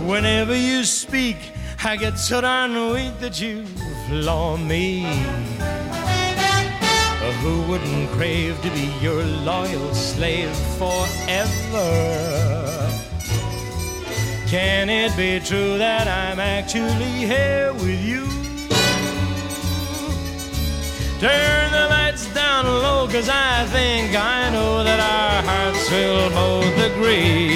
Whenever you speak, I get so darn weak that you floor me. Who wouldn't crave to be your loyal slave forever? Can it be true that I'm actually here with you? Turn the lights down low, 'cause I think I know that our hearts will both agree